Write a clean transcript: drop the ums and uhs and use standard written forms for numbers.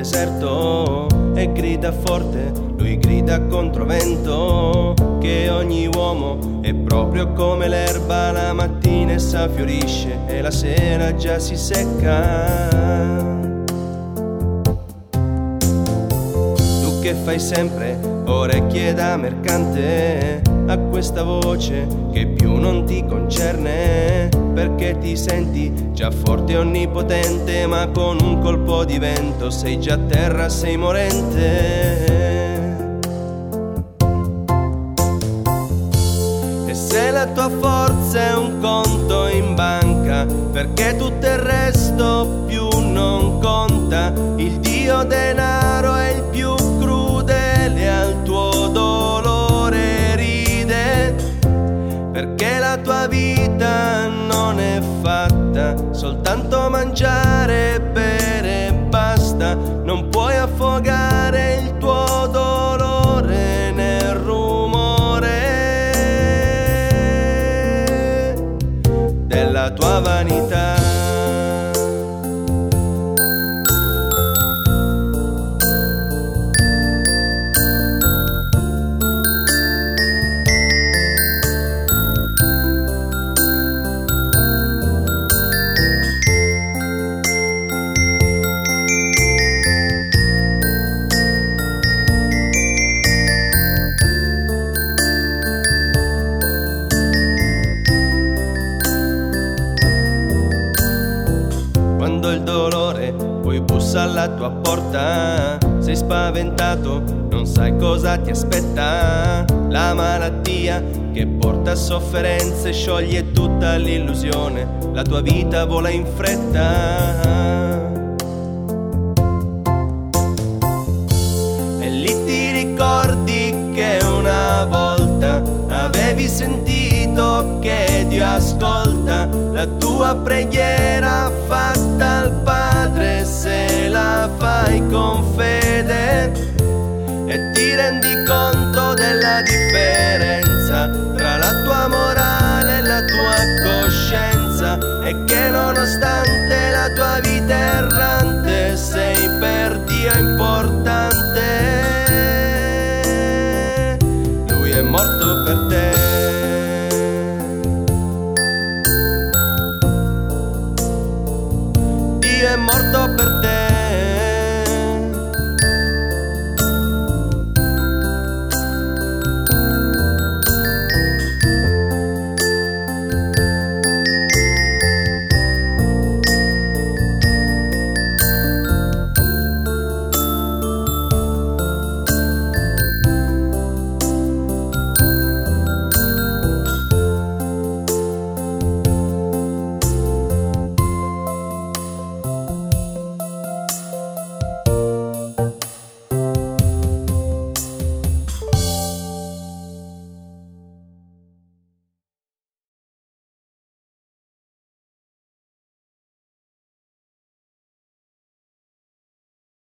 deserto e grida forte, lui grida contro vento, che ogni uomo è proprio come l'erba, la mattina essa fiorisce e la sera già si secca. Tu che fai sempre orecchie da mercante a questa voce che più non ti concerne, perché ti senti già forte e onnipotente, ma con un colpo di vento sei già a terra, sei morente. E se la tua forza è un conto in banca, perché tutto il resto più non conta, il dio denaro è il più crudele, al tuo dolore ride, perché la tua vita non è fatta soltanto mangiare e bere e basta, non puoi affogare il tuo dolore nel rumore della tua vanità. Quando il dolore poi bussa alla tua porta, sei spaventato, non sai cosa ti aspetta, la malattia che porta sofferenze scioglie tutta l'illusione, la tua vita vola in fretta. E lì ti ricordi che una volta avevi sentito che Dio ascolta la tua preghiera fatta al Padre, se la fai con fede e ti rendi conto della differenza